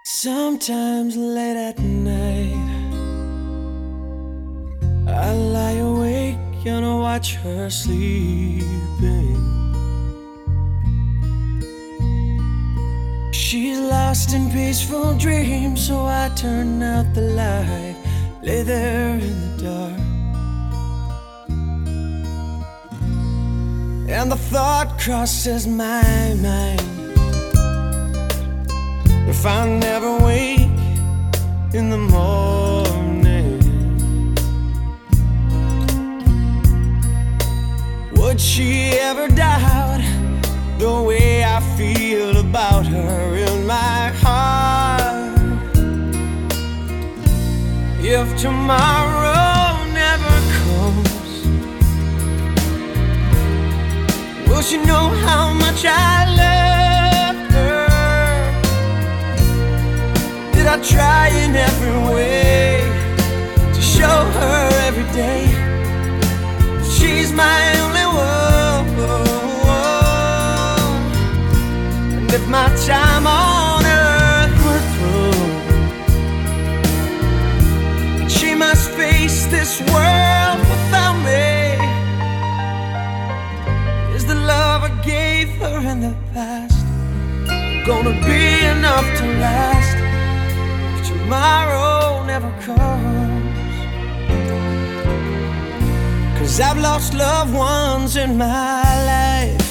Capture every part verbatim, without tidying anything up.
Sometimes late at night I lie awake and I watch her sleeping. She's lost in peaceful dreams, so I turn out the light, lay there in the dark. And the thought crosses my mind, if I never wake in the morning, would she ever doubt the way I feel about her in my heart? If tomorrow never comes, will she know how much I love her? Did I try in every way to show her every day she's my only one? And if my time on earth were through, and she must face this world without me, is the love I gave her in the past gonna be enough to last if tomorrow never comes? 'Cause I've lost loved ones in my life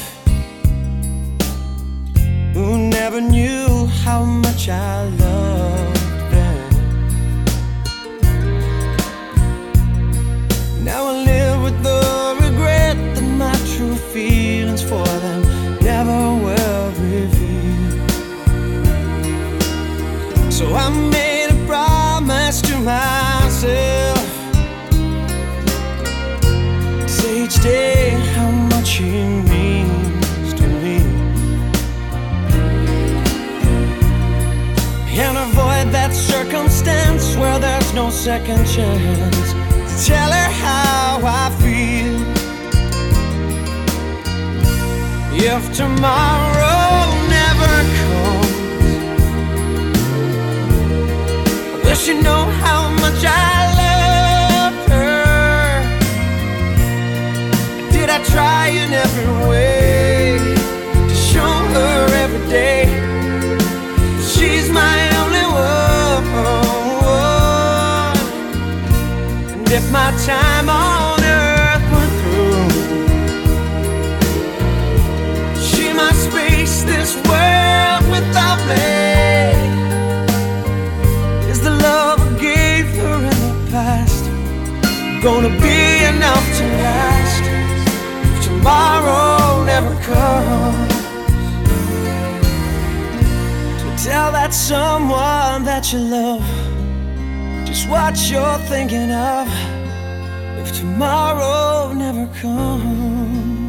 who never knew how much I loved them. Now I live with the regret that my true feelings for them never will reveal. So I made a promise to myself, say each day how much he means to me, and avoid that circumstance where there's no second chance to tell her how I feel. If tomorrow never comes, will she know how much I love her? Did I try in every way to show her every day she's my only one? And if my time on earth were through, she must face this world without me, is the love I gave her in the past gonna be enough to last if tomorrow never comes? Tell that someone that you love just what you're thinking of if tomorrow never comes.